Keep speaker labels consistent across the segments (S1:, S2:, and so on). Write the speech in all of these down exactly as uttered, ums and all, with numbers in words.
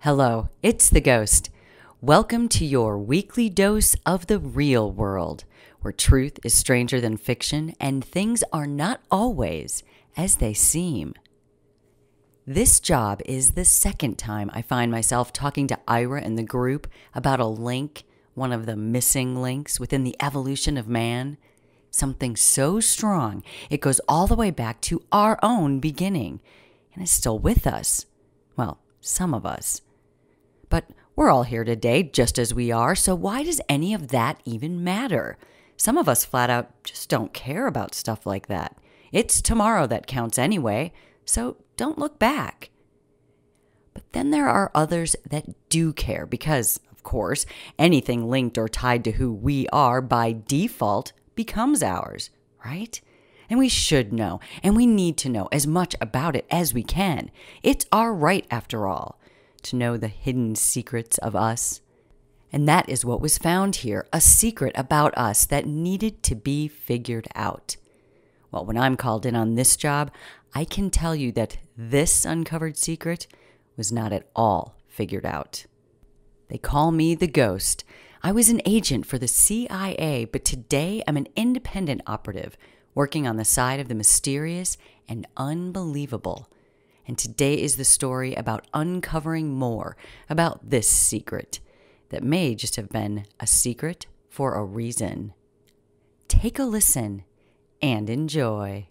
S1: Hello, it's the Ghost. Welcome to your weekly dose of the real world, where truth is stranger than fiction and things are not always as they seem. This job is the second time I find myself talking to Ira and the group about a link, one of the missing links within the evolution of man. Something so strong, it goes all the way back to our own beginning, and is still with us. Well, some of us. But we're all here today just as we are, so why does any of that even matter? Some of us flat out just don't care about stuff like that. It's tomorrow that counts anyway, so don't look back. But then there are others that do care because, of course, anything linked or tied to who we are by default becomes ours, right? And we should know, and we need to know as much about it as we can. It's our right, after all, to know the hidden secrets of us. And that is what was found here, a secret about us that needed to be figured out. Well, when I'm called in on this job, I can tell you that this uncovered secret was not at all figured out. They call me the Ghost. I was an agent for the C I A, but today I'm an independent operative working on the side of the mysterious and unbelievable. And today is the story about uncovering more about this secret that may just have been a secret for a reason. Take a listen and enjoy.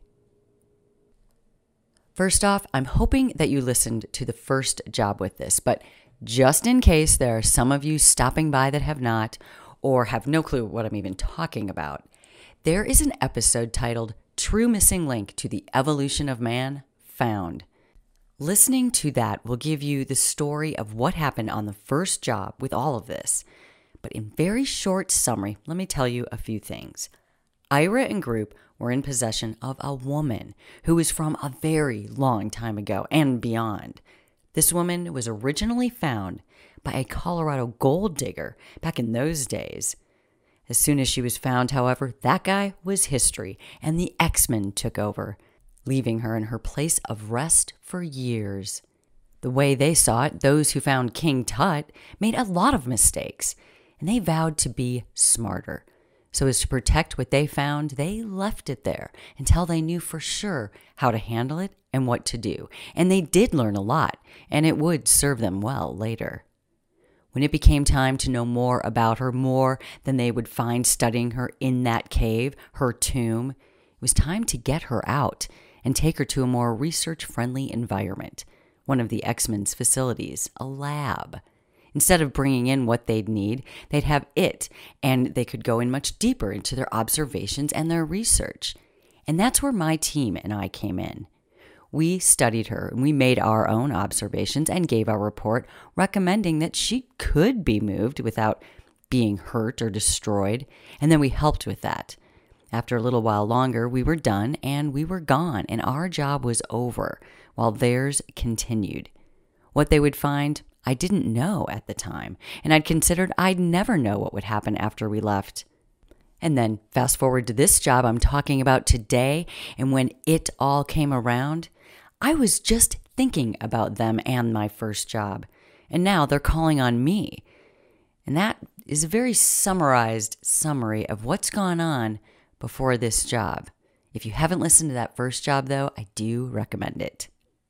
S1: First off, I'm hoping that you listened to the first job with this, but just in case there are some of you stopping by that have not, or have no clue what I'm even talking about, there is an episode titled True Missing Link to the Evolution of Man Found. Listening to that will give you the story of what happened on the first job with all of this. But in very short summary, let me tell you a few things. Ira and group were in possession of a woman who was from a very long time ago and beyond. This woman was originally found by a Colorado gold digger back in those days. As soon as she was found, however, that guy was history, and the X-Men took over, leaving her in her place of rest for years. The way they saw it, those who found King Tut made a lot of mistakes, and they vowed to be smarter. So as to protect what they found, they left it there until they knew for sure how to handle it and what to do. And they did learn a lot, and it would serve them well later. When it became time to know more about her, more than they would find studying her in that cave, her tomb, it was time to get her out and take her to a more research-friendly environment, one of the X-Men's facilities, a lab. Instead of bringing in what they'd need, they'd have it, and they could go in much deeper into their observations and their research. And that's where my team and I came in. We studied her, and we made our own observations and gave our report recommending that she could be moved without being hurt or destroyed, and then we helped with that. After a little while longer, we were done, and we were gone, and our job was over, while theirs continued. What they would find, I didn't know at the time, and I'd considered I'd never know what would happen after we left. And then fast forward to this job I'm talking about today, and when it all came around, I was just thinking about them and my first job, and now they're calling on me. And that is a very summarized summary of what's gone on before this job. If you haven't listened to that first job, though, I do recommend it.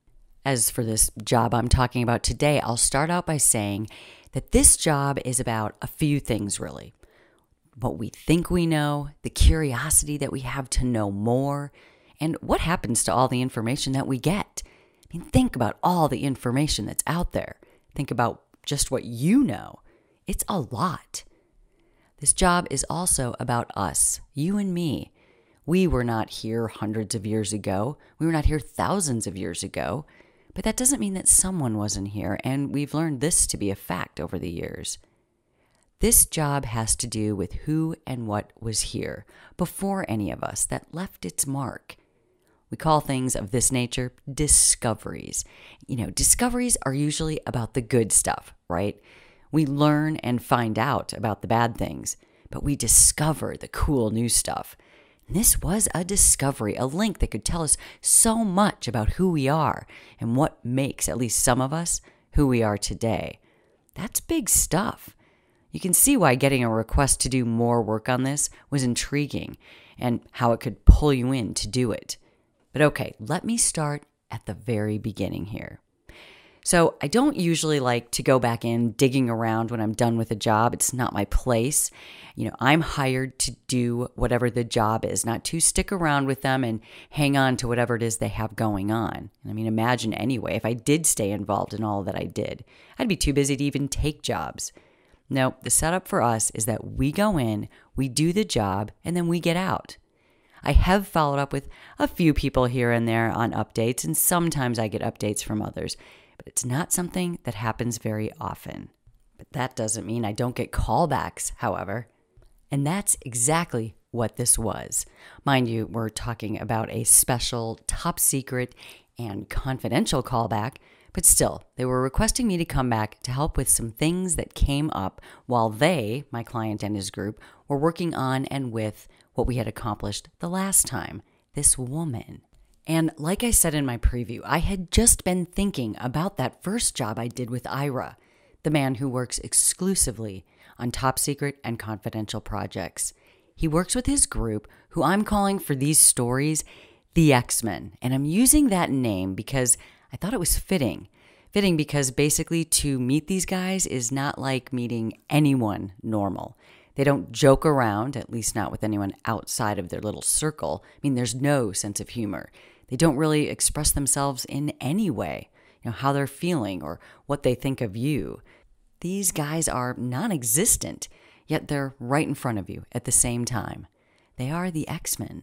S1: As for this job I'm talking about today, I'll start out by saying that this job is about a few things, really. What we think we know, the curiosity that we have to know more, and what happens to all the information that we get. I mean, think about all the information that's out there. Think about just what you know. It's a lot. This job is also about us, you and me. We were not here hundreds of years ago. We were not here thousands of years ago. But that doesn't mean that someone wasn't here, and we've learned this to be a fact over the years. This job has to do with who and what was here before any of us that left its mark. We call things of this nature discoveries. You know, discoveries are usually about the good stuff, right? We learn and find out about the bad things, but we discover the cool new stuff. And this was a discovery, a link that could tell us so much about who we are and what makes at least some of us who we are today. That's big stuff. You can see why getting a request to do more work on this was intriguing and how it could pull you in to do it. But okay, let me start at the very beginning here. So I don't usually like to go back in digging around when I'm done with a job. It's not my place. You know, I'm hired to do whatever the job is, not to stick around with them and hang on to whatever it is they have going on. I mean, imagine anyway, if I did stay involved in all that I did, I'd be too busy to even take jobs. No, the setup for us is that we go in, we do the job, and then we get out. I have followed up with a few people here and there on updates, and sometimes I get updates from others, but it's not something that happens very often. But that doesn't mean I don't get callbacks, however. And that's exactly what this was. Mind you, we're talking about a special, top secret, and confidential callback, but still, they were requesting me to come back to help with some things that came up while they, my client and his group, were working on and with what we had accomplished the last time, this woman. And like I said in my preview, I had just been thinking about that first job I did with Ira, the man who works exclusively on top secret and confidential projects. He works with his group, who I'm calling for these stories the X-Men. And I'm using that name because I thought it was fitting. Fitting because basically to meet these guys is not like meeting anyone normal. They don't joke around, at least not with anyone outside of their little circle. I mean, there's no sense of humor. They don't really express themselves in any way, you know, how they're feeling or what they think of you. These guys are non-existent, yet they're right in front of you at the same time. They are the X-Men.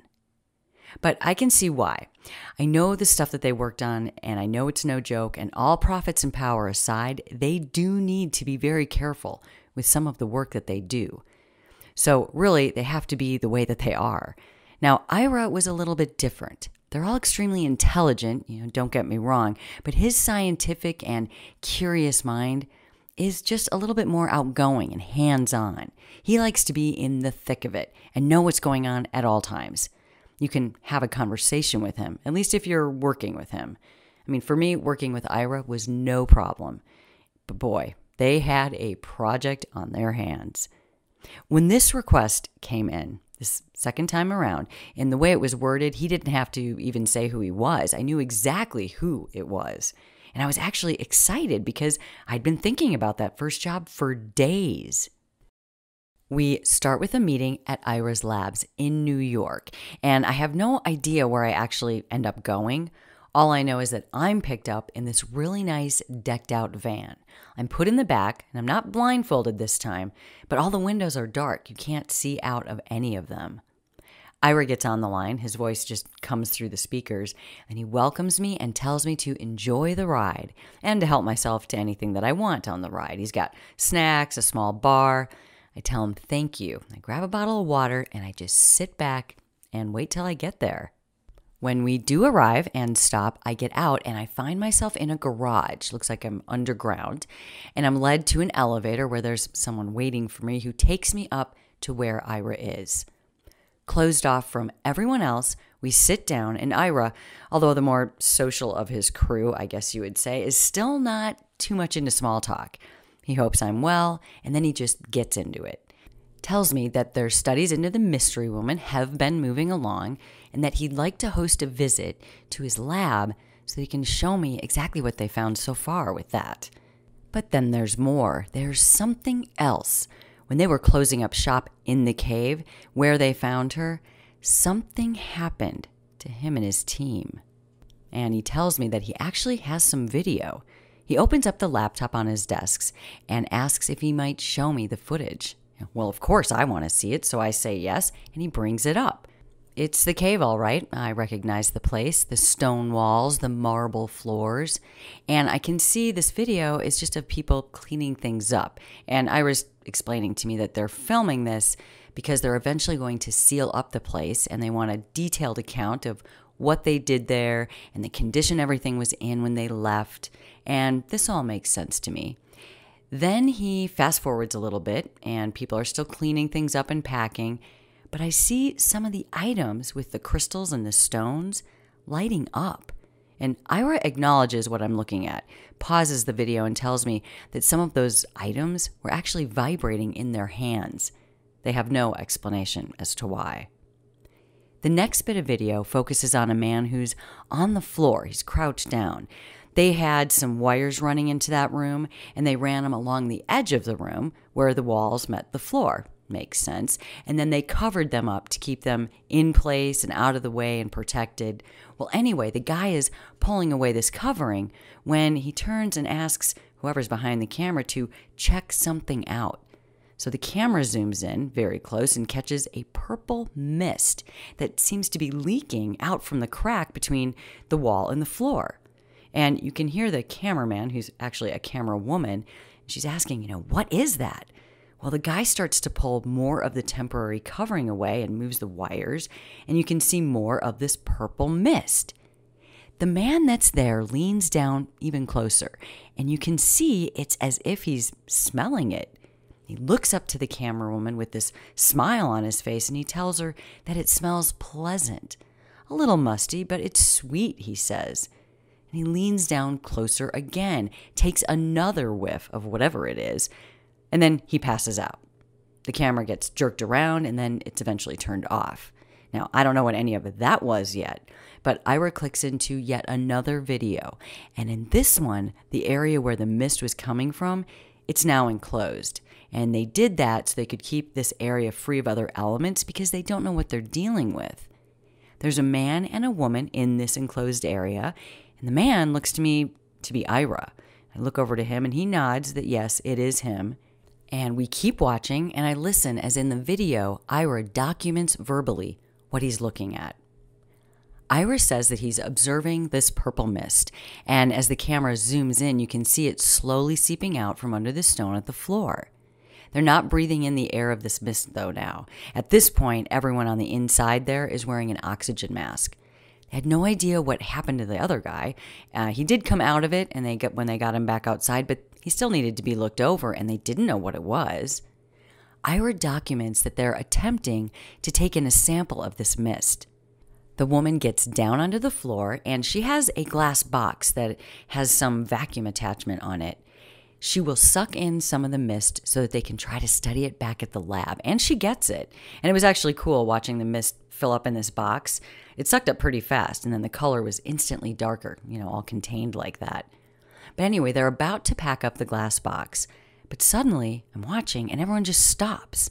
S1: But I can see why. I know the stuff that they worked on, and I know it's no joke, and all profits and power aside, they do need to be very careful with some of the work that they do. So really, they have to be the way that they are. Now, Ira was a little bit different. They're all extremely intelligent, you know, don't get me wrong, but his scientific and curious mind is just a little bit more outgoing and hands-on. He likes to be in the thick of it and know what's going on at all times. You can have a conversation with him, at least if you're working with him. I mean, for me, working with Ira was no problem. But boy, they had a project on their hands. When this request came in, this second time around, in the way it was worded, he didn't have to even say who he was. I knew exactly who it was. And I was actually excited because I'd been thinking about that first job for days. We start with a meeting at Ira's Labs in New York, and I have no idea where I actually end up going. All I know is that I'm picked up in this really nice decked out van. I'm put in the back, and I'm not blindfolded this time, but all the windows are dark. You can't see out of any of them. Ira gets on the line. His voice just comes through the speakers, and he welcomes me and tells me to enjoy the ride and to help myself to anything that I want on the ride. He's got snacks, a small bar. I tell him thank you. I grab a bottle of water, and I just sit back and wait till I get there. When we do arrive and stop, I get out and I find myself in a garage. Looks like I'm underground. And I'm led to an elevator where there's someone waiting for me who takes me up to where Ira is. Closed off from everyone else, we sit down, and Ira, although the more social of his crew, I guess you would say, is still not too much into small talk. He hopes I'm well, and then he just gets into it. Tells me that their studies into the mystery woman have been moving along and that he'd like to host a visit to his lab so he can show me exactly what they found so far with that. But then there's more. There's something else. When they were closing up shop in the cave where they found her, something happened to him and his team. And he tells me that he actually has some video. He opens up the laptop on his desks and asks if he might show me the footage. Well, of course I want to see it, so I say yes, and he brings it up. It's the cave, all right. I recognize the place, the stone walls, the marble floors, and I can see this video is just of people cleaning things up. And Ira's explaining to me that they're filming this because they're eventually going to seal up the place, and they want a detailed account of what they did there and the condition everything was in when they left, and this all makes sense to me. Then he fast forwards a little bit, and people are still cleaning things up and packing, but I see some of the items with the crystals and the stones lighting up. And Ira acknowledges what I'm looking at, pauses the video, and tells me that some of those items were actually vibrating in their hands. They have no explanation as to why. The next bit of video focuses on a man who's on the floor. He's crouched down. They had some wires running into that room, and they ran them along the edge of the room where the walls met the floor. Makes sense. And then they covered them up to keep them in place and out of the way and protected. Well, anyway, the guy is pulling away this covering when he turns and asks whoever's behind the camera to check something out. So the camera zooms in very close and catches a purple mist that seems to be leaking out from the crack between the wall and the floor. And you can hear the cameraman, who's actually a camera woman, she's asking, you know, what is that? Well, the guy starts to pull more of the temporary covering away and moves the wires, and you can see more of this purple mist. The man that's there leans down even closer, and you can see it's as if he's smelling it. He looks up to the camera woman with this smile on his face, and he tells her that it smells pleasant. A little musty, but it's sweet, he says. And he leans down closer again, takes another whiff of whatever it is, and then he passes out. The camera gets jerked around, and then it's eventually turned off. Now, I don't know what any of that was yet, but Ira clicks into yet another video. And in this one, the area where the mist was coming from, it's now enclosed. And they did that so they could keep this area free of other elements because they don't know what they're dealing with. There's a man and a woman in this enclosed area, and the man looks to me to be Ira. I look over to him, and he nods that yes, it is him. And we keep watching, and I listen as in the video, Ira documents verbally what he's looking at. Ira says that he's observing this purple mist, and as the camera zooms in, you can see it slowly seeping out from under the stone at the floor. They're not breathing in the air of this mist, though, now. At this point, everyone on the inside there is wearing an oxygen mask. They had no idea what happened to the other guy. Uh, he did come out of it, and they got when they got him back outside, but he still needed to be looked over, and they didn't know what it was. Ira documents that they're attempting to take in a sample of this mist. The woman gets down onto the floor, and she has a glass box that has some vacuum attachment on it. She will suck in some of the mist so that they can try to study it back at the lab, and she gets it. And it was actually cool watching the mist fill up in this box. It sucked up pretty fast, and then the color was instantly darker, you know, all contained like that. But anyway, they're about to pack up the glass box, but suddenly I'm watching and everyone just stops.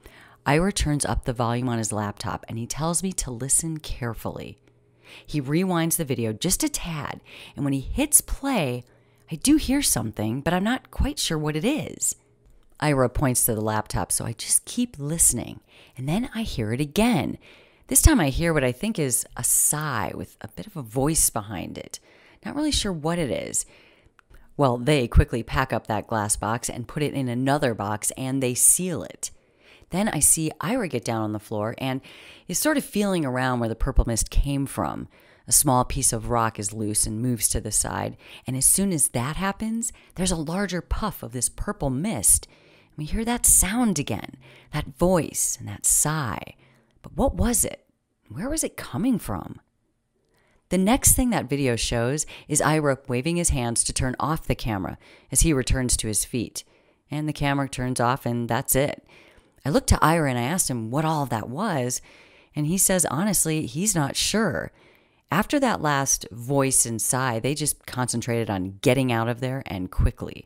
S1: Ira turns up the volume on his laptop and he tells me to listen carefully. He rewinds the video just a tad, and when he hits play, I do hear something, but I'm not quite sure what it is. Ira points to the laptop, so I just keep listening, and then I hear it again. This time I hear what I think is a sigh with a bit of a voice behind it. Not really sure what it is. Well, they quickly pack up that glass box and put it in another box, and they seal it. Then I see Ira get down on the floor and is sort of feeling around where the purple mist came from. A small piece of rock is loose and moves to the side, and as soon as that happens, there's a larger puff of this purple mist. And we hear that sound again, that voice and that sigh. But what was it? Where was it coming from? The next thing that video shows is Ira waving his hands to turn off the camera as he returns to his feet. And the camera turns off, and that's it. I looked to Ira and I asked him what all of that was, and he says honestly he's not sure. After that last voice and sigh, they just concentrated on getting out of there and quickly.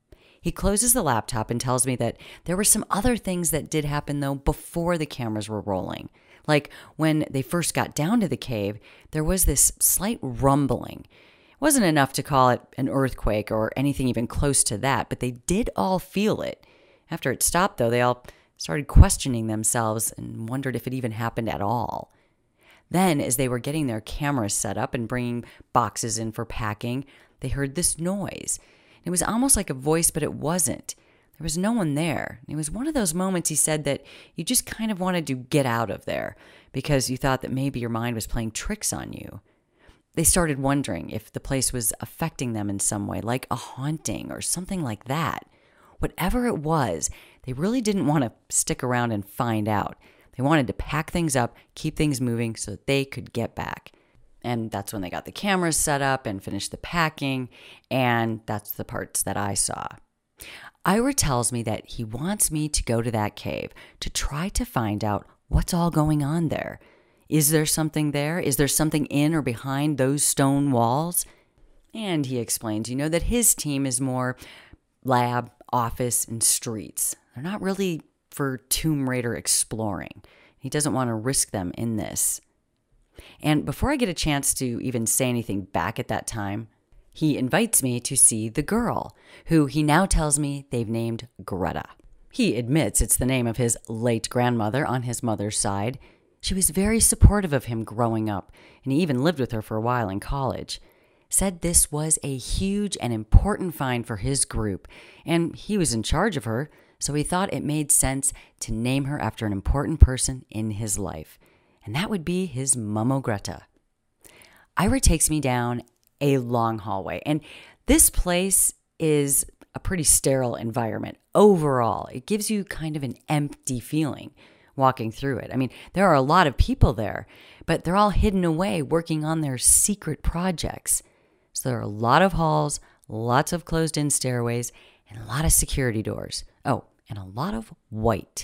S1: He closes the laptop and tells me that there were some other things that did happen, though, before the cameras were rolling. Like when they first got down to the cave, there was this slight rumbling. It wasn't enough to call it an earthquake or anything even close to that, but they did all feel it. After it stopped, though, they all started questioning themselves and wondered if it even happened at all. Then, as they were getting their cameras set up and bringing boxes in for packing, they heard this noise. It was almost like a voice, but it wasn't. There was no one there. It was one of those moments, he said, that you just kind of wanted to get out of there because you thought that maybe your mind was playing tricks on you. They started wondering if the place was affecting them in some way, like a haunting or something like that. Whatever it was, they really didn't want to stick around and find out. They wanted to pack things up, keep things moving so that they could get back. And that's when they got the cameras set up and finished the packing. And that's the parts that I saw. Ira tells me that he wants me to go to that cave to try to find out what's all going on there. Is there something there? Is there something in or behind those stone walls? And he explains, you know, that his team is more lab, office, and streets. They're not really for Tomb Raider exploring. He doesn't want to risk them in this. And before I get a chance to even say anything back at that time, he invites me to see the girl, who he now tells me they've named Greta. He admits it's the name of his late grandmother on his mother's side. She was very supportive of him growing up, and he even lived with her for a while in college. Said this was a huge and important find for his group, and he was in charge of her, so he thought it made sense to name her after an important person in his life, and that would be his Momo Greta. Ira takes me down a long hallway, and this place is a pretty sterile environment overall. It gives you kind of an empty feeling walking through it. I mean, there are a lot of people there, but they're all hidden away working on their secret projects. So there are a lot of halls, lots of closed-in stairways, and a lot of security doors. Oh, and a lot of white.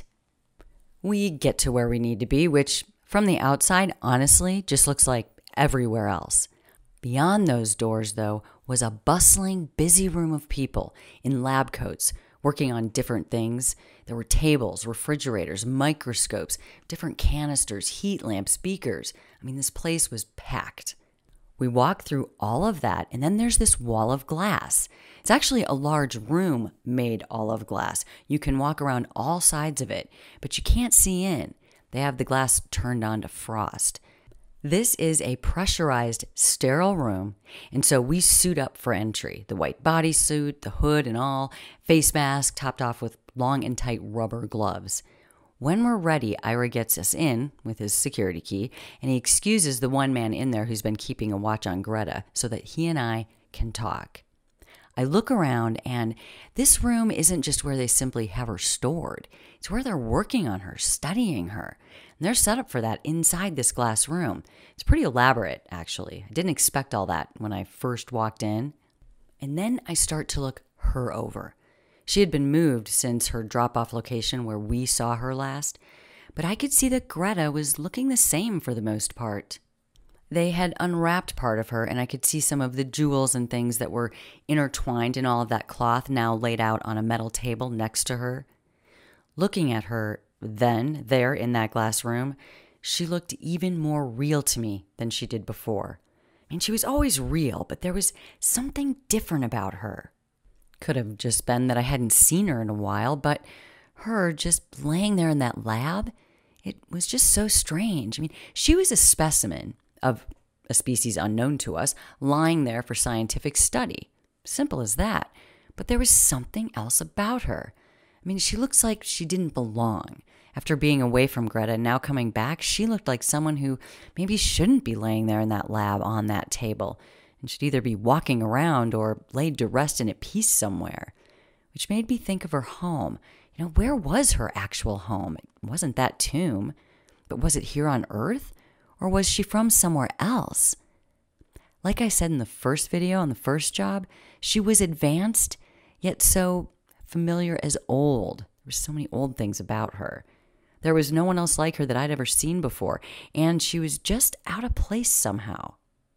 S1: We get to where we need to be, which from the outside, honestly, just looks like everywhere else. Beyond those doors, though, was a bustling, busy room of people in lab coats working on different things. There were tables, refrigerators, microscopes, different canisters, heat lamps, beakers. I mean, this place was packed. We walk through all of that, and then there's this wall of glass. It's actually a large room made all of glass. You can walk around all sides of it, but you can't see in. They have the glass turned on to frost. This is a pressurized, sterile room, and so we suit up for entry. The white bodysuit, the hood and all, face mask topped off with long and tight rubber gloves. When we're ready, Ira gets us in with his security key, and he excuses the one man in there who's been keeping a watch on Greta so that he and I can talk. I look around, and this room isn't just where they simply have her stored. It's where they're working on her, studying her. And they're set up for that inside this glass room. It's pretty elaborate, actually. I didn't expect all that when I first walked in. And then I start to look her over. She had been moved since her drop-off location where we saw her last, but I could see that Greta was looking the same for the most part. They had unwrapped part of her, and I could see some of the jewels and things that were intertwined in all of that cloth now laid out on a metal table next to her. Looking at her then, there in that glass room, she looked even more real to me than she did before. I mean, she was always real, but there was something different about her. Could have just been that I hadn't seen her in a while, but her just laying there in that lab, it was just so strange. I mean, she was a specimen of a species unknown to us, lying there for scientific study. Simple as that. But there was something else about her. I mean, she looks like she didn't belong. After being away from Greta and now coming back, she looked like someone who maybe shouldn't be laying there in that lab on that table and should either be walking around or laid to rest in a peace somewhere, which made me think of her home. You know, where was her actual home? It wasn't that tomb, but was it here on Earth? Or was she from somewhere else? Like I said in the first video on the first job, she was advanced, yet so familiar as old. There were so many old things about her. There was no one else like her that I'd ever seen before, and she was just out of place somehow.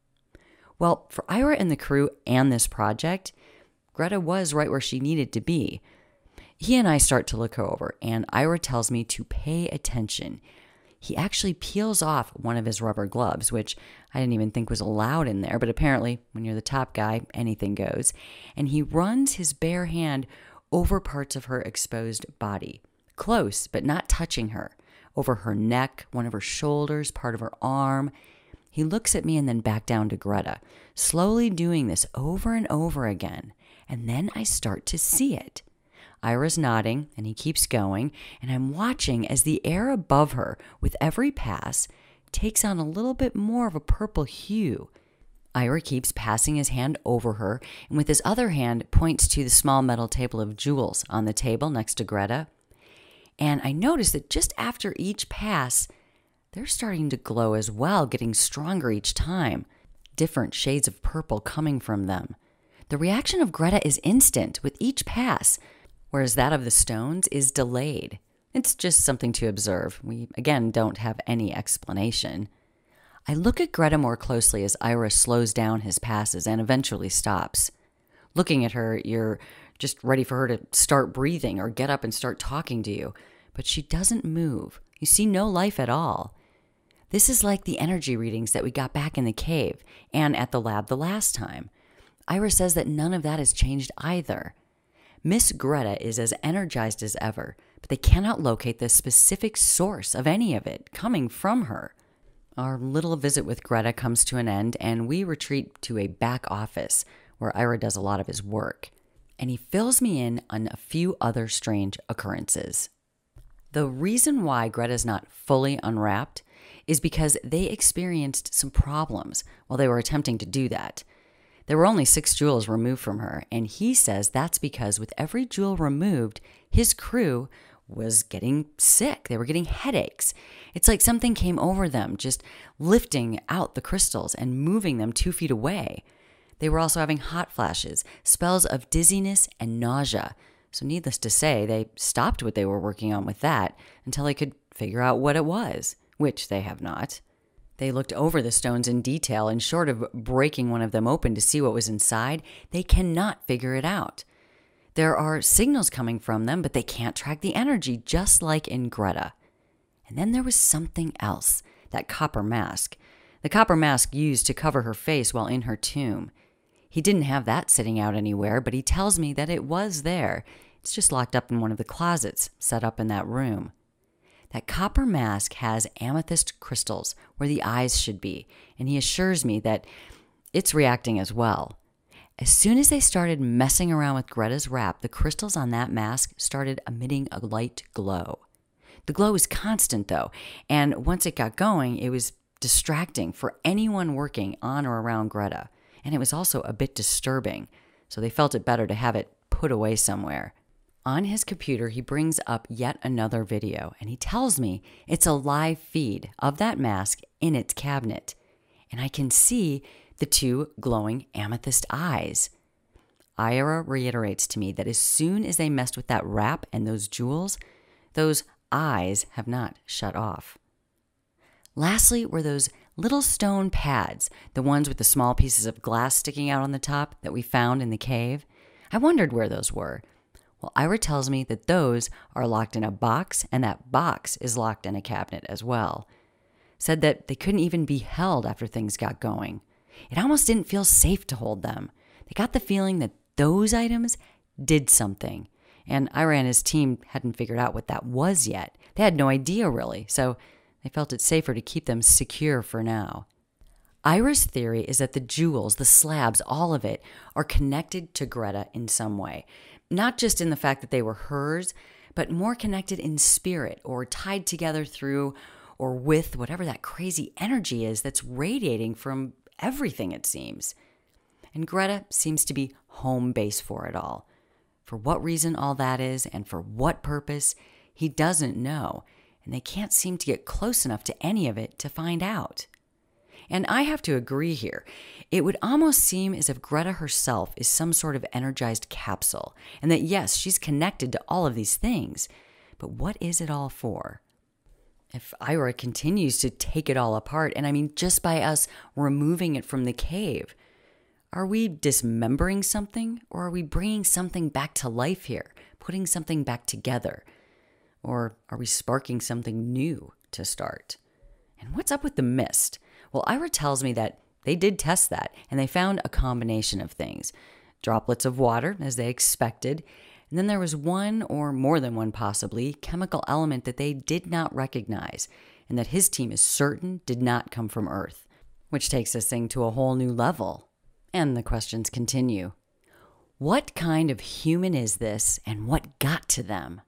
S1: Well, for Ira and the crew and this project, Greta was right where she needed to be. He and I start to look her over, and Ira tells me to pay attention. He actually peels off one of his rubber gloves, which I didn't even think was allowed in there, but apparently when you're the top guy, anything goes. And he runs his bare hand over parts of her exposed body, close but not touching her, over her neck, one of her shoulders, part of her arm. He looks at me and then back down to Greta, slowly doing this over and over again. And then I start to see it. Ira's nodding, and he keeps going, and I'm watching as the air above her, with every pass, takes on a little bit more of a purple hue. Ira keeps passing his hand over her, and with his other hand points to the small metal table of jewels on the table next to Greta. And I notice that just after each pass, they're starting to glow as well, getting stronger each time. Different shades of purple coming from them. The reaction of Greta is instant with each pass, whereas that of the stones is delayed. It's just something to observe. We, again, don't have any explanation. I look at Greta more closely as Ira slows down his passes and eventually stops. Looking at her, you're just ready for her to start breathing or get up and start talking to you. But she doesn't move. You see no life at all. This is like the energy readings that we got back in the cave and at the lab the last time. Ira says that none of that has changed either. Miss Greta is as energized as ever, but they cannot locate the specific source of any of it coming from her. Our little visit with Greta comes to an end, and we retreat to a back office where Ira does a lot of his work, and he fills me in on a few other strange occurrences. The reason why Greta's not fully unwrapped is because they experienced some problems while they were attempting to do that. There were only six jewels removed from her, and he says that's because with every jewel removed, his crew was getting sick. They were getting headaches. It's like something came over them, just lifting out the crystals and moving them two feet away. They were also having hot flashes, spells of dizziness and nausea. So needless to say, they stopped what they were working on with that until they could figure out what it was, which they have not. They looked over the stones in detail, and short of breaking one of them open to see what was inside, they cannot figure it out. There are signals coming from them, but they can't track the energy, just like in Greta. And then there was something else, that copper mask. The copper mask used to cover her face while in her tomb. He didn't have that sitting out anywhere, but he tells me that it was there. It's just locked up in one of the closets set up in that room. That copper mask has amethyst crystals where the eyes should be, and he assures me that it's reacting as well. As soon as they started messing around with Greta's wrap, the crystals on that mask started emitting a light glow. The glow was constant, though, and once it got going, it was distracting for anyone working on or around Greta, and it was also a bit disturbing, so they felt it better to have it put away somewhere. On his computer, he brings up yet another video, and he tells me it's a live feed of that mask in its cabinet, and I can see the two glowing amethyst eyes. Ira reiterates to me that as soon as they messed with that wrap and those jewels, those eyes have not shut off. Lastly were those little stone pads, the ones with the small pieces of glass sticking out on the top that we found in the cave. I wondered where those were. Well, Ira tells me that those are locked in a box, and that box is locked in a cabinet as well. Said that they couldn't even be held after things got going. It almost didn't feel safe to hold them. They got the feeling that those items did something, and Ira and his team hadn't figured out what that was yet. They had no idea, really, so they felt it safer to keep them secure for now. Ira's theory is that the jewels, the slabs, all of it, are connected to Greta in some way. Not just in the fact that they were hers, but more connected in spirit or tied together through or with whatever that crazy energy is that's radiating from everything, it seems. And Greta seems to be home base for it all. For what reason all that is and for what purpose, he doesn't know, and they can't seem to get close enough to any of it to find out. And I have to agree here. It would almost seem as if Greta herself is some sort of energized capsule, and that yes, she's connected to all of these things, but what is it all for? If Ira continues to take it all apart, and I mean just by us removing it from the cave, are we dismembering something, or are we bringing something back to life here, putting something back together? Or are we sparking something new to start? And what's up with the mist? Well, Ira tells me that they did test that, and they found a combination of things. Droplets of water, as they expected, and then there was one, or more than one possibly, chemical element that they did not recognize, and that his team is certain did not come from Earth, which takes this thing to a whole new level. And the questions continue. What kind of human is this, and what got to them?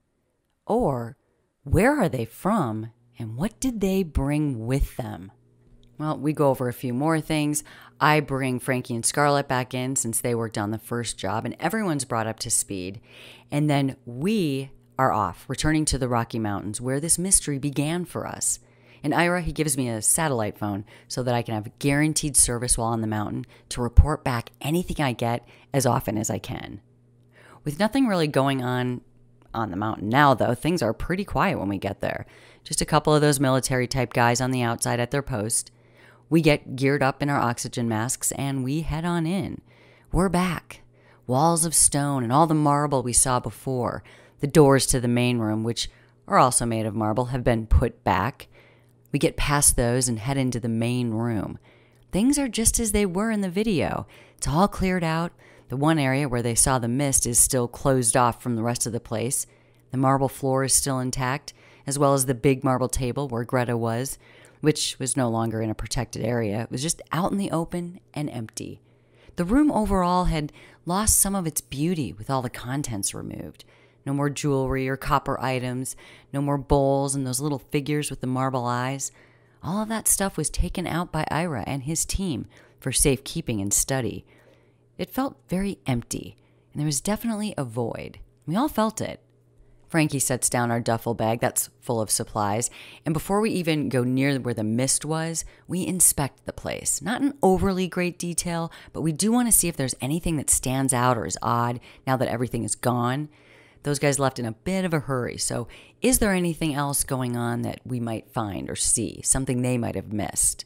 S1: Or, where are they from, and what did they bring with them? Well, we go over a few more things. I bring Frankie and Scarlett back in since they worked on the first job, and everyone's brought up to speed. And then we are off, returning to the Rocky Mountains where this mystery began for us. And Ira, he gives me a satellite phone so that I can have guaranteed service while on the mountain to report back anything I get as often as I can. With nothing really going on on the mountain now, though, things are pretty quiet when we get there. Just a couple of those military-type guys on the outside at their post. We get geared up in our oxygen masks, and we head on in. We're back. Walls of stone and all the marble we saw before. The doors to the main room, which are also made of marble, have been put back. We get past those and head into the main room. Things are just as they were in the video. It's all cleared out. The one area where they saw the mist is still closed off from the rest of the place. The marble floor is still intact, as well as the big marble table where Greta was, which was no longer in a protected area. It was just out in the open and empty. The room overall had lost some of its beauty with all the contents removed. No more jewelry or copper items, no more bowls and those little figures with the marble eyes. All of that stuff was taken out by Ira and his team for safekeeping and study. It felt very empty, and there was definitely a void. We all felt it. Frankie sets down our duffel bag that's full of supplies, and before we even go near where the mist was, we inspect the place. Not in overly great detail, but we do want to see if there's anything that stands out or is odd now that everything is gone. Those guys left in a bit of a hurry, so is there anything else going on that we might find or see, something they might have missed?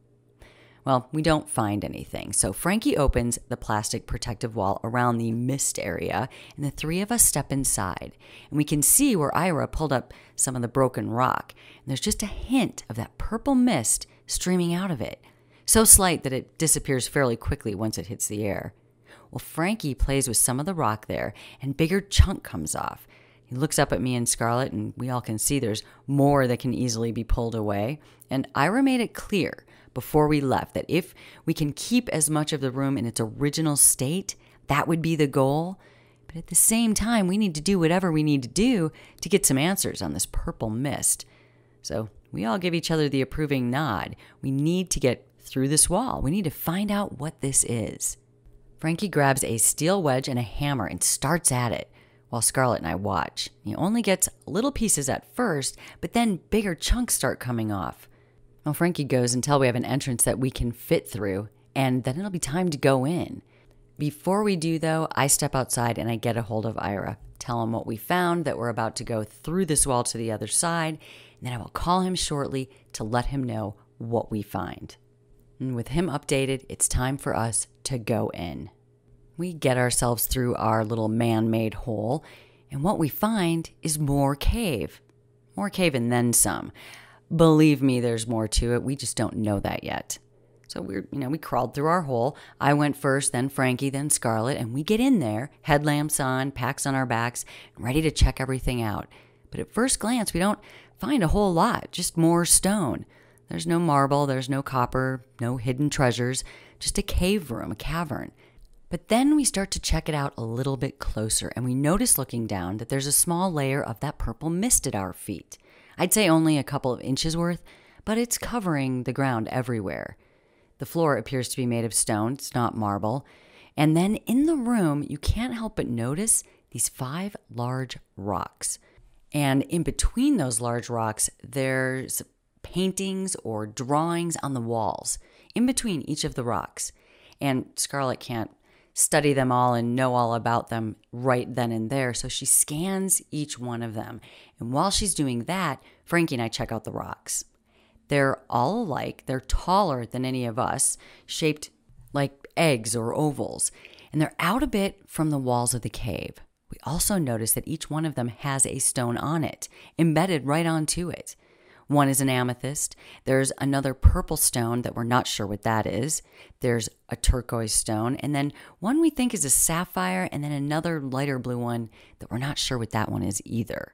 S1: Well, we don't find anything, so Frankie opens the plastic protective wall around the mist area, and the three of us step inside. And we can see where Ira pulled up some of the broken rock, and there's just a hint of that purple mist streaming out of it, so slight that it disappears fairly quickly once it hits the air. Well, Frankie plays with some of the rock there, and bigger chunk comes off. He looks up at me and Scarlett, and we all can see there's more that can easily be pulled away, and Ira made it clear before we left that if we can keep as much of the room in its original state, that would be the goal. But at the same time, we need to do whatever we need to do to get some answers on this purple mist. So we all give each other the approving nod. We need to get through this wall. We need to find out what this is. Frankie grabs a steel wedge and a hammer and starts at it, while Scarlett and I watch. He only gets little pieces at first, but then bigger chunks start coming off. Well, Frankie goes until we have an entrance that we can fit through, and then it'll be time to go in. Before we do, though, I step outside and I get a hold of Ira, tell him what we found, that we're about to go through this wall to the other side, and then I will call him shortly to let him know what we find. And with him updated, it's time for us to go in. We get ourselves through our little man-made hole, and what we find is more cave. More cave and then some. Believe me, there's more to it. We just don't know that yet. So we're, you know, we crawled through our hole. I went first, then Frankie, then Scarlett, and we get in there, headlamps on, packs on our backs, ready to check everything out. But at first glance, we don't find a whole lot, just more stone. There's no marble, there's no copper, no hidden treasures, just a cave room, a cavern. But then we start to check it out a little bit closer, and we notice looking down that there's a small layer of that purple mist at our feet. I'd say only a couple of inches worth, but it's covering the ground everywhere. The floor appears to be made of stone, it's not marble. And then in the room, you can't help but notice these five large rocks. And in between those large rocks, there's paintings or drawings on the walls, in between each of the rocks. And Scarlett can't study them all and know all about them right then and there, so she scans each one of them. And while she's doing that, Frankie and I check out the rocks. They're all alike. They're taller than any of us, shaped like eggs or ovals, and they're out a bit from the walls of the cave. We also notice that each one of them has a stone on it, embedded right onto it. One is an amethyst. There's another purple stone that we're not sure what that is. There's a turquoise stone. And then one we think is a sapphire, and then another lighter blue one that we're not sure what that one is either.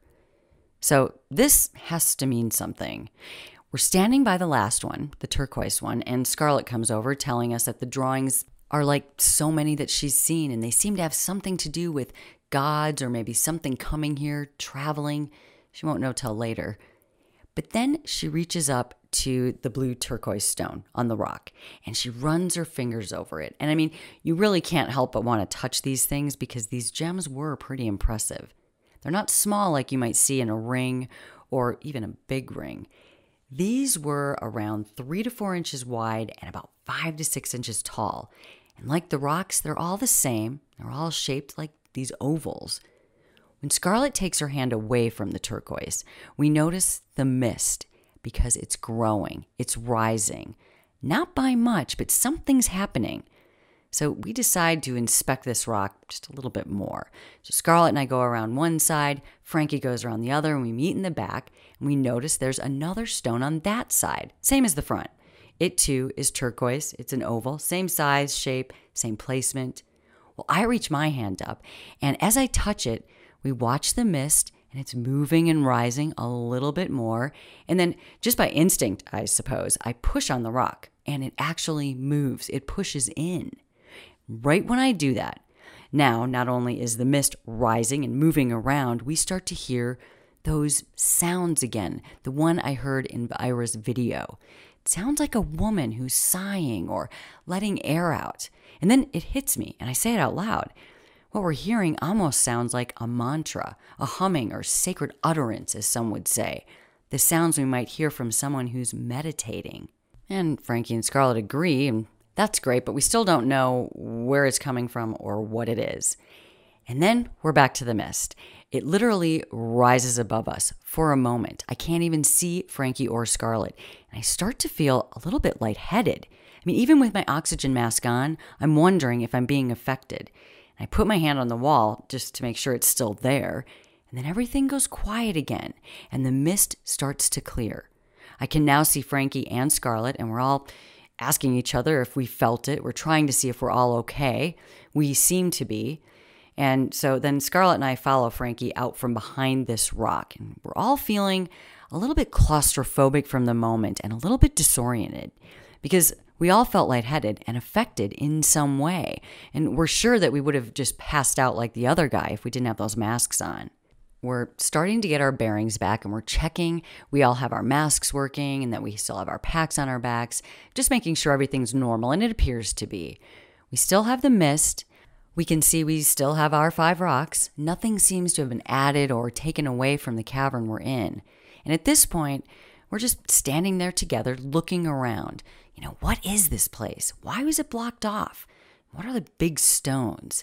S1: So this has to mean something. We're standing by the last one, the turquoise one, and Scarlett comes over telling us that the drawings are like so many that she's seen, and they seem to have something to do with gods or maybe something coming here, traveling. She won't know till later. But then she reaches up to the blue turquoise stone on the rock, and she runs her fingers over it. And I mean, you really can't help but want to touch these things because these gems were pretty impressive. They're not small like you might see in a ring or even a big ring. These were around three to four inches wide and about five to six inches tall. And like the rocks, they're all the same. They're all shaped like these ovals. When Scarlett takes her hand away from the turquoise, we notice the mist because it's growing, it's rising. Not by much, but something's happening. So we decide to inspect this rock just a little bit more. So Scarlett and I go around one side, Frankie goes around the other, and we meet in the back, and we notice there's another stone on that side, same as the front. It too is turquoise. It's an oval, same size, shape, same placement. Well, I reach my hand up, and as I touch it, we watch the mist, and it's moving and rising a little bit more. And then, just by instinct, I suppose, I push on the rock, and it actually moves. It pushes in. Right when I do that, now not only is the mist rising and moving around, we start to hear those sounds again, the one I heard in Ira's video. It sounds like a woman who's sighing or letting air out. And then it hits me, and I say it out loud. What we're hearing almost sounds like a mantra, a humming or sacred utterance, as some would say. The sounds we might hear from someone who's meditating. And Frankie and Scarlett agree, and that's great, but we still don't know where it's coming from or what it is. And then we're back to the mist. It literally rises above us for a moment. I can't even see Frankie or Scarlett, and I start to feel a little bit lightheaded. I mean, even with my oxygen mask on, I'm wondering if I'm being affected. I put my hand on the wall just to make sure it's still there, and then everything goes quiet again, and the mist starts to clear. I can now see Frankie and Scarlett, and we're all asking each other if we felt it. We're trying to see if we're all okay. We seem to be. And so then Scarlett and I follow Frankie out from behind this rock, and we're all feeling a little bit claustrophobic from the moment and a little bit disoriented because we all felt lightheaded and affected in some way. And we're sure that we would have just passed out like the other guy if we didn't have those masks on. We're starting to get our bearings back, and we're checking we all have our masks working and that we still have our packs on our backs, just making sure everything's normal, and it appears to be. We still have the mist. We can see we still have our five rocks. Nothing seems to have been added or taken away from the cavern we're in. And at this point, we're just standing there together looking around. You know, what is this place? Why was it blocked off? What are the big stones?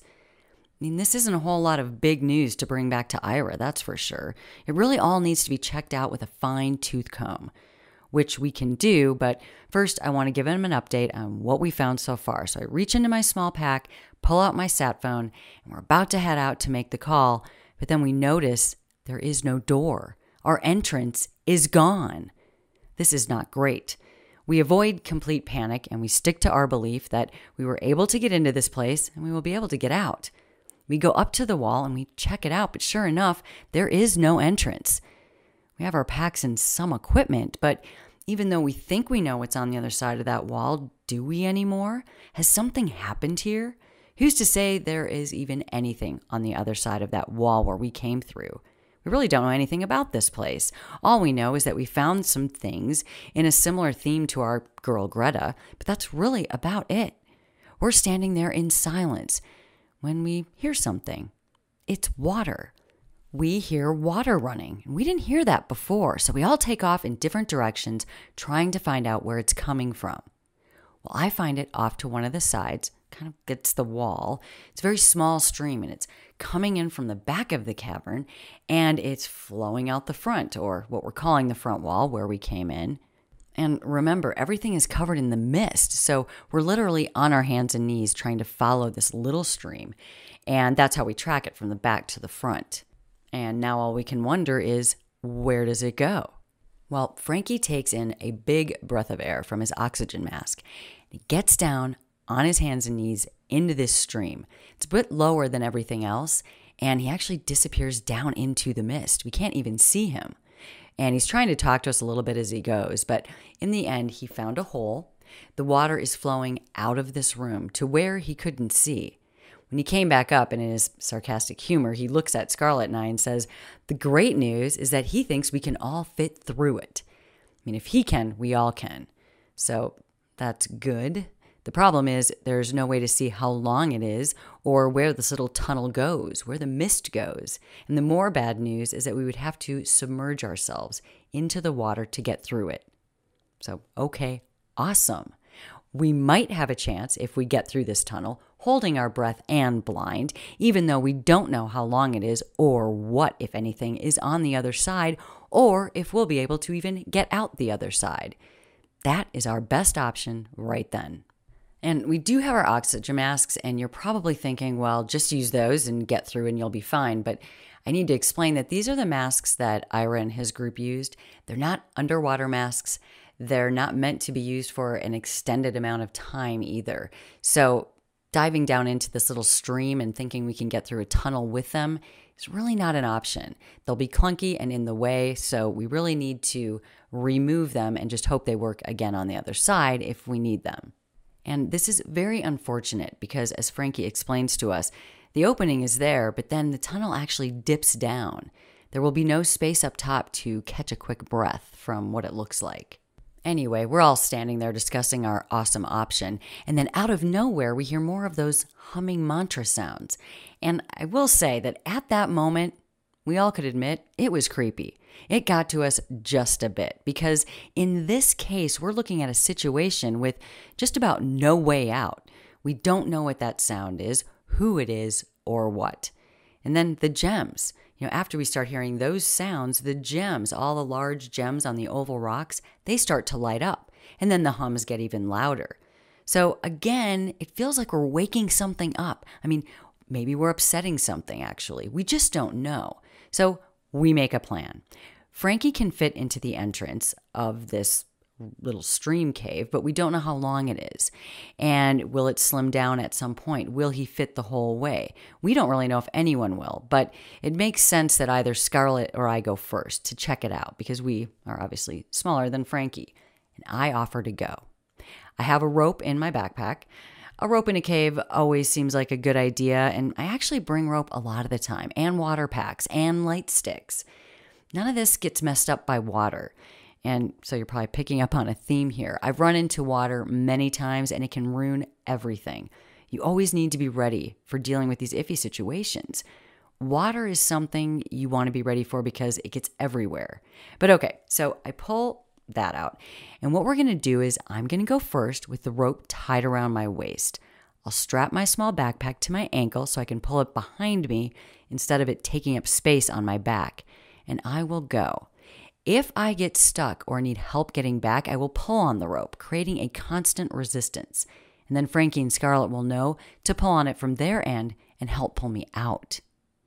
S1: I mean, this isn't a whole lot of big news to bring back to Ira, that's for sure. It really all needs to be checked out with a fine tooth comb, which we can do, but first I want to give him an update on what we found so far. So I reach into my small pack, pull out my sat phone, and we're about to head out to make the call, but then we notice there is no door. Our entrance is gone. This is not great. We avoid complete panic, and we stick to our belief that we were able to get into this place and we will be able to get out. We go up to the wall and we check it out, but sure enough, there is no entrance. We have our packs and some equipment, but even though we think we know what's on the other side of that wall, do we anymore? Has something happened here? Who's to say there is even anything on the other side of that wall where we came through? We really don't know anything about this place. All we know is that we found some things in a similar theme to our girl Greta, but that's really about it. We're standing there in silence when we hear something. It's water. We hear water running. We didn't hear that before, so we all take off in different directions trying to find out where it's coming from. Well, I find it off to one of the sides, kind of gets the wall. It's a very small stream, and it's coming in from the back of the cavern, and it's flowing out the front, or what we're calling the front wall, where we came in. And remember, everything is covered in the mist, so we're literally on our hands and knees trying to follow this little stream, and that's how we track it from the back to the front. And now all we can wonder is, where does it go? Well, Frankie takes in a big breath of air from his oxygen mask. He gets down on his hands and knees into this stream. It's a bit lower than everything else, and he actually disappears down into the mist. We can't even see him. And he's trying to talk to us a little bit as he goes, but in the end, he found a hole. The water is flowing out of this room to where he couldn't see. When he came back up, and in his sarcastic humor, he looks at Scarlett and I and says, the great news is that he thinks we can all fit through it. I mean, if he can, we all can. So that's good. The problem is there's no way to see how long it is or where this little tunnel goes, where the mist goes. And the more bad news is that we would have to submerge ourselves into the water to get through it. So, okay, awesome. We might have a chance if we get through this tunnel, holding our breath and blind, even though we don't know how long it is or what, if anything, is on the other side, or if we'll be able to even get out the other side. That is our best option right then. And we do have our oxygen masks, and you're probably thinking, well, just use those and get through and you'll be fine. But I need to explain that these are the masks that Ira and his group used. They're not underwater masks. They're not meant to be used for an extended amount of time either. So diving down into this little stream and thinking we can get through a tunnel with them is really not an option. They'll be clunky and in the way, so we really need to remove them and just hope they work again on the other side if we need them. And this is very unfortunate because, as Frankie explains to us, the opening is there, but then the tunnel actually dips down. There will be no space up top to catch a quick breath from what it looks like. Anyway, we're all standing there discussing our awesome option, and then out of nowhere, we hear more of those humming mantra sounds. And I will say that at that moment, we all could admit it was creepy. It got to us just a bit, because in this case, we're looking at a situation with just about no way out. We don't know what that sound is, who it is, or what. And then the gems. You know, after we start hearing those sounds, the gems, all the large gems on the oval rocks, they start to light up. And then the hums get even louder. So again, it feels like we're waking something up. I mean, maybe we're upsetting something, actually. We just don't know. So we make a plan. Frankie can fit into the entrance of this little stream cave, but we don't know how long it is. And will it slim down at some point? Will he fit the whole way? We don't really know if anyone will, but it makes sense that either Scarlett or I go first to check it out because we are obviously smaller than Frankie. And I offer to go. I have a rope in my backpack. A rope in a cave always seems like a good idea, and I actually bring rope a lot of the time, and water packs, and light sticks. None of this gets messed up by water. And so you're probably picking up on a theme here. I've run into water many times and it can ruin everything. You always need to be ready for dealing with these iffy situations. Water is something you want to be ready for because it gets everywhere. But okay, so I pull that out. And what we're going to do is I'm going to go first with the rope tied around my waist. I'll strap my small backpack to my ankle so I can pull it behind me instead of it taking up space on my back. And I will go. If I get stuck or need help getting back, I will pull on the rope, creating a constant resistance. And then Frankie and Scarlett will know to pull on it from their end and help pull me out.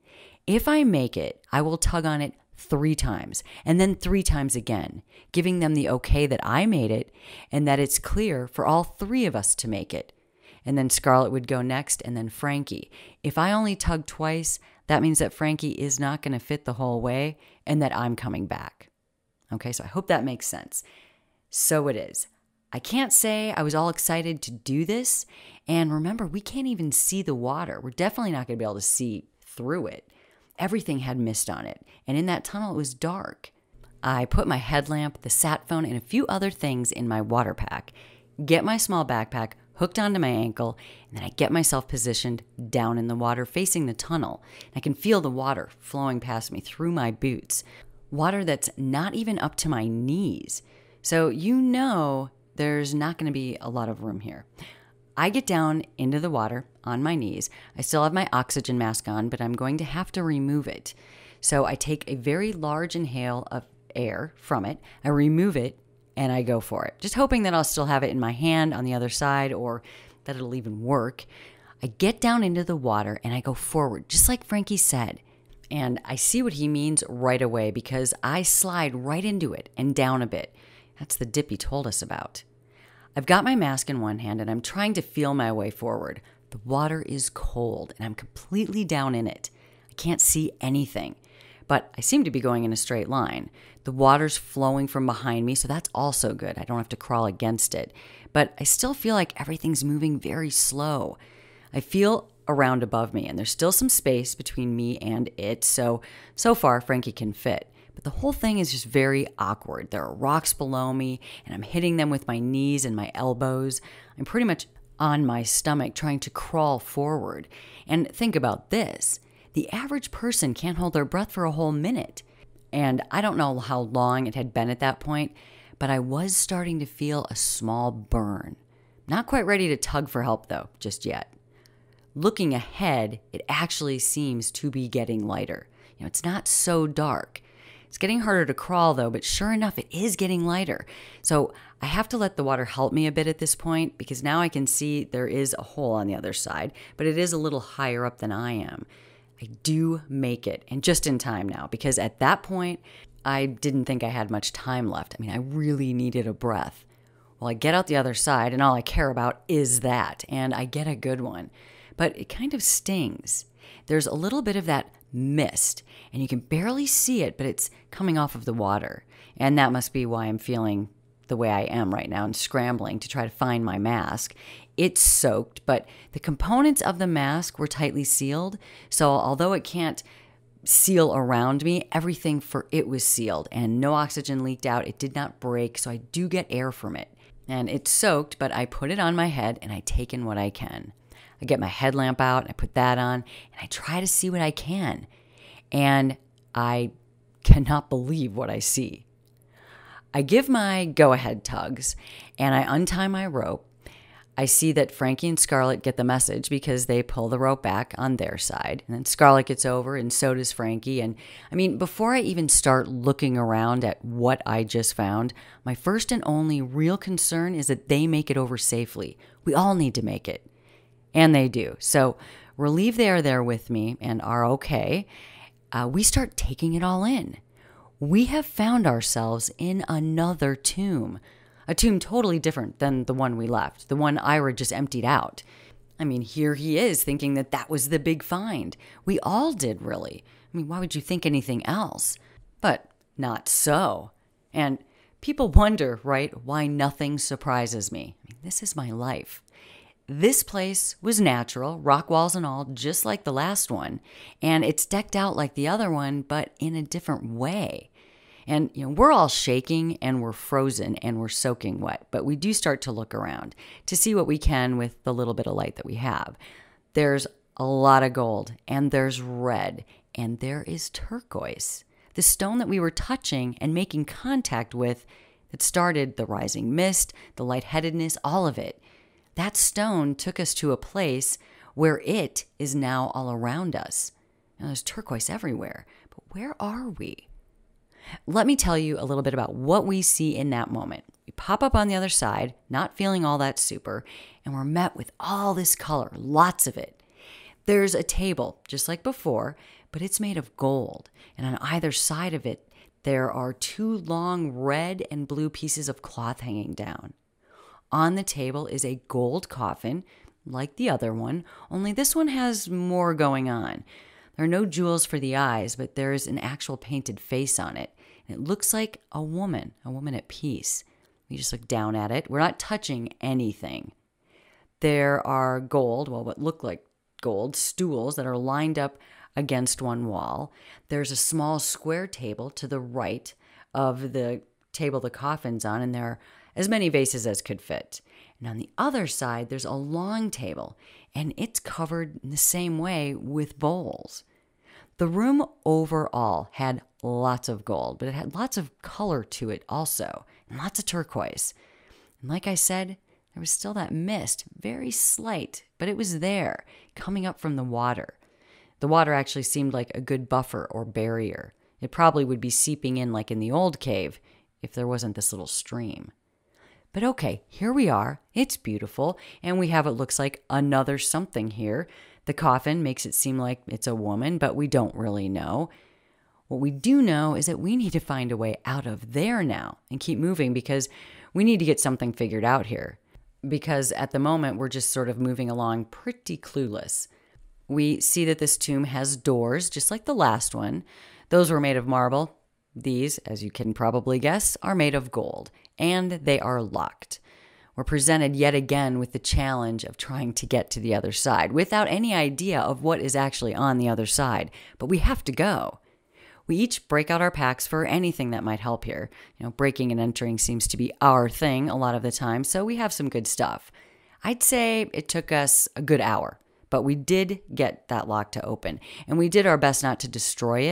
S1: If I make it, I will tug on it three times and then three times again, giving them the okay that I made it and that it's clear for all three of us to make it. And then Scarlett would go next and then Frankie. If I only tug twice, that means that Frankie is not going to fit the whole way and that I'm coming back. Okay, so I hope that makes sense. So it is. I can't say I was all excited to do this. And remember, we can't even see the water. We're definitely not going to be able to see through it. Everything had mist on it. And in that tunnel, it was dark. I put my headlamp, the sat phone, and a few other things in my water pack, get my small backpack hooked onto my ankle, and then I get myself positioned down in the water facing the tunnel. And I can feel the water flowing past me through my boots. Water that's not even up to my knees. So you know there's not going to be a lot of room here. I get down into the water on my knees. I still have my oxygen mask on, but I'm going to have to remove it. So I take a very large inhale of air from it. I remove it and I go for it. Just hoping that I'll still have it in my hand on the other side or that it'll even work. I get down into the water and I go forward, just like Frankie said. And I see what he means right away because I slide right into it and down a bit. That's the dip he told us about. I've got my mask in one hand and I'm trying to feel my way forward. The water is cold and I'm completely down in it. I can't see anything, but I seem to be going in a straight line. The water's flowing from behind me, so that's also good. I don't have to crawl against it, but I still feel like everything's moving very slow. I feel around above me, and there's still some space between me and it, so, so far Frankie can fit. But the whole thing is just very awkward. There are rocks below me, and I'm hitting them with my knees and my elbows. I'm pretty much on my stomach trying to crawl forward. And think about this. The average person can't hold their breath for a whole minute. And I don't know how long it had been at that point, but I was starting to feel a small burn. Not quite ready to tug for help though, just yet. Looking ahead, it actually seems to be getting lighter. You know, it's not so dark. It's getting harder to crawl though, but sure enough, it is getting lighter. So I have to let the water help me a bit at this point because now I can see there is a hole on the other side, but it is a little higher up than I am. I do make it, and just in time now, because at that point, I didn't think I had much time left. I mean, I really needed a breath. Well, I get out the other side, and all I care about is that, and I get a good one. But it kind of stings. There's a little bit of that mist, and you can barely see it, but it's coming off of the water. And that must be why I'm feeling the way I am right now and scrambling to try to find my mask. It's soaked, but the components of the mask were tightly sealed. So although it can't seal around me, everything for it was sealed and no oxygen leaked out. It did not break, so I do get air from it. And it's soaked, but I put it on my head and I take in what I can. I get my headlamp out, and I put that on, and I try to see what I can. And I cannot believe what I see. I give my go-ahead tugs, and I untie my rope. I see that Frankie and Scarlett get the message because they pull the rope back on their side. And then Scarlett gets over, and so does Frankie. And I mean, before I even start looking around at what I just found, my first and only real concern is that they make it over safely. We all need to make it. And they do. So relieved they are there with me and are okay, uh, we start taking it all in. We have found ourselves in another tomb. A tomb totally different than the one we left, the one Ira just emptied out. I mean, here he is thinking that that was the big find. We all did, really. I mean, why would you think anything else? But not so. And people wonder, right, why nothing surprises me. I mean, this is my life. This place was natural, rock walls and all, just like the last one. And it's decked out like the other one, but in a different way. And, you know, we're all shaking and we're frozen and we're soaking wet, but we do start to look around to see what we can with the little bit of light that we have. There's a lot of gold, and there's red, and there is turquoise. The stone that we were touching and making contact with that started the rising mist, the lightheadedness, all of it. That stone took us to a place where it is now all around us. Now, there's turquoise everywhere, but where are we? Let me tell you a little bit about what we see in that moment. We pop up on the other side, not feeling all that super, and we're met with all this color, lots of it. There's a table, just like before, but it's made of gold, and on either side of it, there are two long red and blue pieces of cloth hanging down. On the table is a gold coffin, like the other one, only this one has more going on. There are no jewels for the eyes, but there is an actual painted face on it. And it looks like a woman, a woman at peace. We just look down at it. We're not touching anything. There are gold, well, what look like gold, stools that are lined up against one wall. There's a small square table to the right of the table the coffin's on, and there are as many vases as could fit. And on the other side, there's a long table, and it's covered in the same way with bowls. The room overall had lots of gold, but it had lots of color to it also, and lots of turquoise. And like I said, there was still that mist, very slight, but it was there, coming up from the water. The water actually seemed like a good buffer or barrier. It probably would be seeping in like in the old cave if there wasn't this little stream. But okay, here we are. It's beautiful, and we have what looks like another something here. The coffin makes it seem like it's a woman, but we don't really know. What we do know is that we need to find a way out of there now and keep moving because we need to get something figured out here. Because at the moment, we're just sort of moving along pretty clueless. We see that this tomb has doors, just like the last one. Those were made of marble. These, as you can probably guess, are made of gold, and they are locked. We're presented yet again with the challenge of trying to get to the other side without any idea of what is actually on the other side, but we have to go. We each break out our packs for anything that might help here. You know, breaking and entering seems to be our thing a lot of the time, so we have some good stuff. I'd say it took us a good hour, but we did get that lock to open, and we did our best not to destroy it,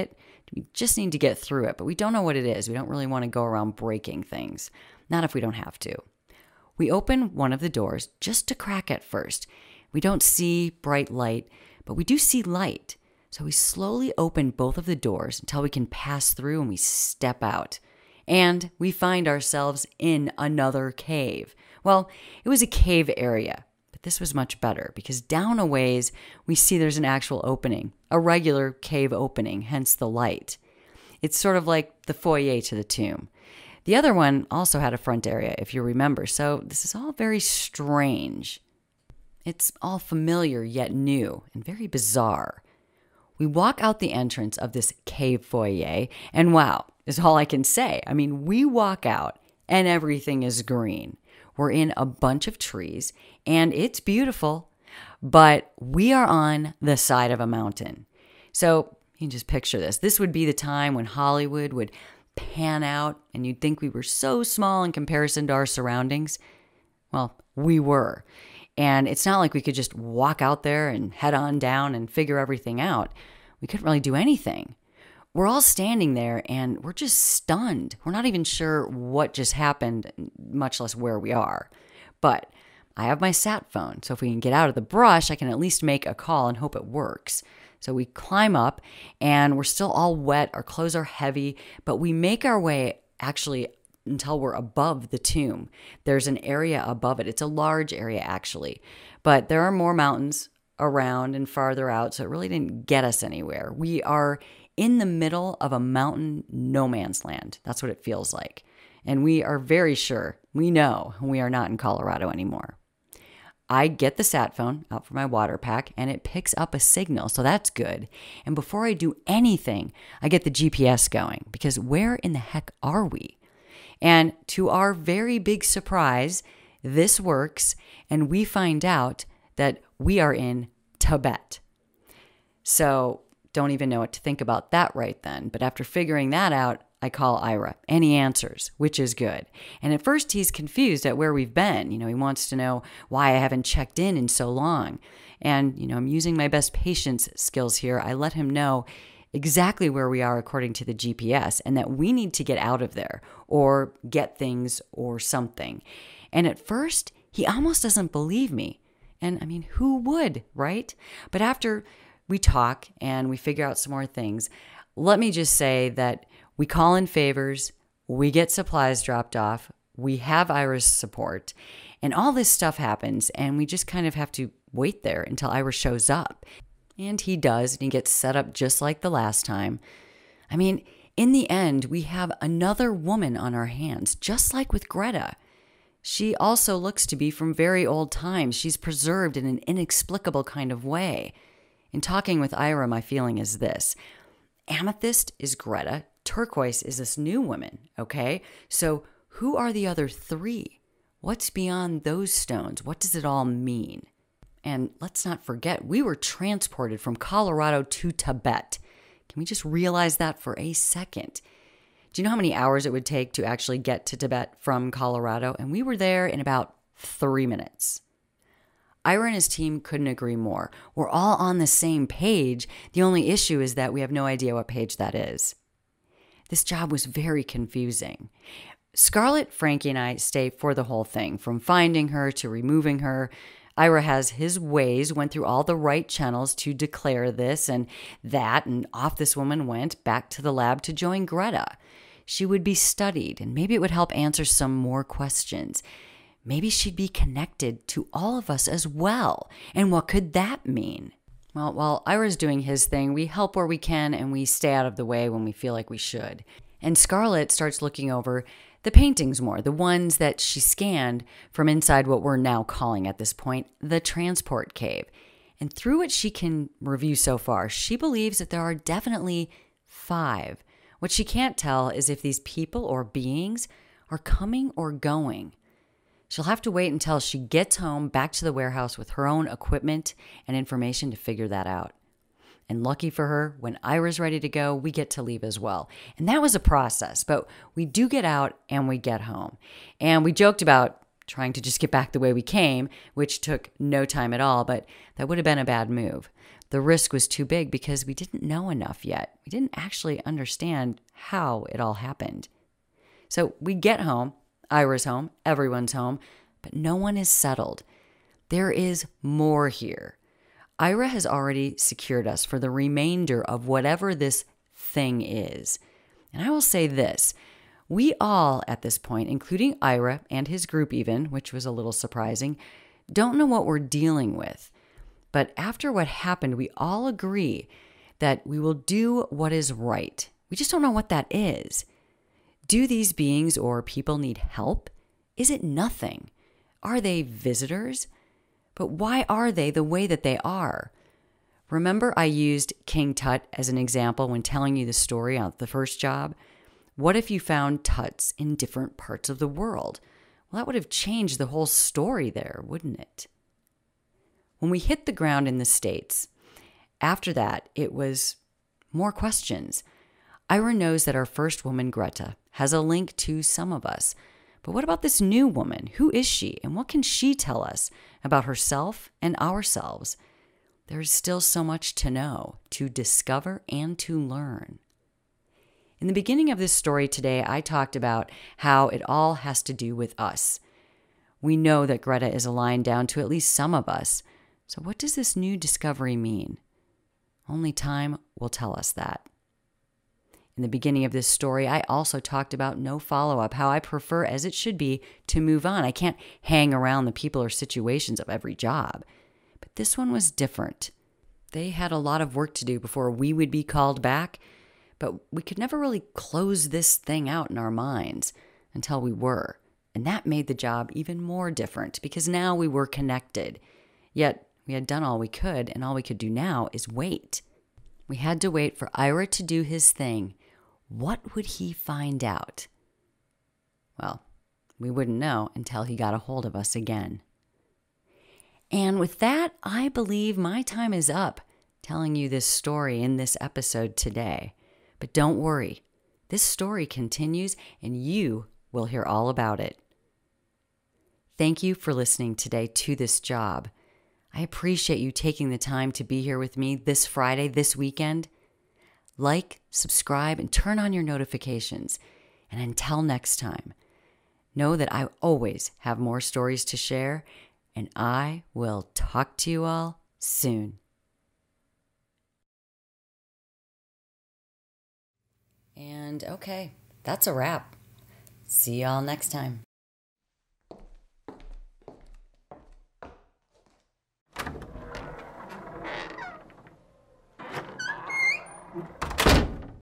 S1: We just need to get through it, but we don't know what it is. We don't really want to go around breaking things, not if we don't have to. We open one of the doors just to crack at first. We don't see bright light, but we do see light. So we slowly open both of the doors until we can pass through and we step out. And we find ourselves in another cave. Well, it was a cave area, but this was much better because down a ways we see there's an actual opening, a regular cave opening, hence the light. It's sort of like the foyer to the tomb. The other one also had a front area, if you remember, so this is all very strange. It's all familiar yet new and very bizarre. We walk out the entrance of this cave foyer, and wow, is all I can say. I mean, we walk out and everything is green. We're in a bunch of trees and it's beautiful, but we are on the side of a mountain. So you can just picture this. This would be the time when Hollywood would pan out and you'd think we were so small in comparison to our surroundings. Well, we were. And it's not like we could just walk out there and head on down and figure everything out. We couldn't really do anything. We're all standing there and we're just stunned. We're not even sure what just happened, much less where we are. But I have my sat phone, so if we can get out of the brush, I can at least make a call and hope it works. So we climb up and we're still all wet. Our clothes are heavy, but we make our way actually until we're above the tomb. There's an area above it. It's a large area actually, but there are more mountains around and farther out, so it really didn't get us anywhere. We are in the middle of a mountain no man's land. That's what it feels like. And we are very sure, we know we are not in Colorado anymore. I get the sat phone out for my water pack and it picks up a signal, so that's good. And before I do anything, I get the G P S going because where in the heck are we? And to our very big surprise, this works and we find out that we are in Tibet. So don't even know what to think about that right then. But after figuring that out, I call Ira and he answers, which is good. And at first he's confused at where we've been. You know, he wants to know why I haven't checked in in so long. And, you know, I'm using my best patience skills here. I let him know exactly where we are according to the G P S and that we need to get out of there or get things or something. And at first, he almost doesn't believe me. And I mean, who would, right? But after we talk and we figure out some more things, let me just say that we call in favors, we get supplies dropped off, we have Ira's support, and all this stuff happens, and we just kind of have to wait there until Ira shows up. And he does, and he gets set up just like the last time. I mean, in the end, we have another woman on our hands, just like with Greta. She also looks to be from very old times. She's preserved in an inexplicable kind of way. In talking with Ira, my feeling is this. Amethyst is Greta. Turquoise is this new woman, okay? So who are the other three? What's beyond those stones? What does it all mean? And let's not forget, we were transported from Colorado to Tibet. Can we just realize that for a second? Do you know how many hours it would take to actually get to Tibet from Colorado? And we were there in about three minutes. Ira and his team couldn't agree more. We're all on the same page. The only issue is that we have no idea what page that is. This job was very confusing. Scarlett, Frankie, and I stay for the whole thing, from finding her to removing her. Ira has his ways, went through all the right channels to declare this and that, and off this woman went back to the lab to join Greta. She would be studied, and maybe it would help answer some more questions. Maybe she'd be connected to all of us as well. And what could that mean? Well, while Ira's doing his thing, we help where we can and we stay out of the way when we feel like we should. And Scarlett starts looking over the paintings more, the ones that she scanned from inside what we're now calling at this point the transport cave. And through what she can review so far, she believes that there are definitely five. What she can't tell is if these people or beings are coming or going. She'll have to wait until she gets home back to the warehouse with her own equipment and information to figure that out. And lucky for her, when Ira's ready to go, we get to leave as well. And that was a process, but we do get out and we get home. And we joked about trying to just get back the way we came, which took no time at all, but that would have been a bad move. The risk was too big because we didn't know enough yet. We didn't actually understand how it all happened. So we get home, Ira's home, everyone's home, but no one is settled. There is more here. Ira has already secured us for the remainder of whatever this thing is. And I will say this, we all at this point, including Ira and his group even, which was a little surprising, don't know what we're dealing with. But after what happened, we all agree that we will do what is right. We just don't know what that is. Do these beings or people need help? Is it nothing? Are they visitors? But why are they the way that they are? Remember I used King Tut as an example when telling you the story on the first job? What if you found Tuts in different parts of the world? Well, that would have changed the whole story there, wouldn't it? When we hit the ground in the States, after that, it was more questions. Ira knows that our first woman, Greta, has a link to some of us. But what about this new woman? Who is she? And what can she tell us about herself and ourselves? There is still so much to know, to discover, and to learn. In the beginning of this story today, I talked about how it all has to do with us. We know that Greta is aligned down to at least some of us. So what does this new discovery mean? Only time will tell us that. In the beginning of this story, I also talked about no follow-up, how I prefer, as it should be, to move on. I can't hang around the people or situations of every job. But this one was different. They had a lot of work to do before we would be called back, but we could never really close this thing out in our minds until we were. And that made the job even more different because now we were connected. Yet we had done all we could, and all we could do now is wait. We had to wait for Ira to do his thing. What would he find out? Well, we wouldn't know until he got a hold of us again. And with that, I believe my time is up telling you this story in this episode today. But don't worry, this story continues and you will hear all about it. Thank you for listening today to this job. I appreciate you taking the time to be here with me this Friday, this weekend. Like, subscribe, and turn on your notifications. And until next time, know that I always have more stories to share, and I will talk to you all soon. And okay, that's a wrap. See y'all next time.